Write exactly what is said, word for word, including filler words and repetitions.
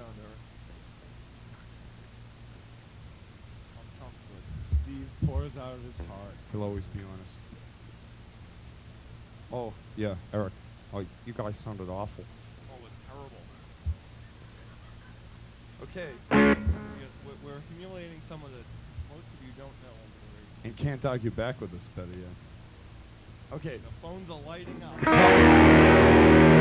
down to earth. I'm comforted. Steve pours out of his heart. He'll always be honest. Oh, yeah, Eric. Oh, you guys sounded awful. Oh, it was terrible. Okay. Yes, we're, we're humiliating someone that most of you don't know under the radio. And can't argue back with us better yet. Okay, the phones are lighting up.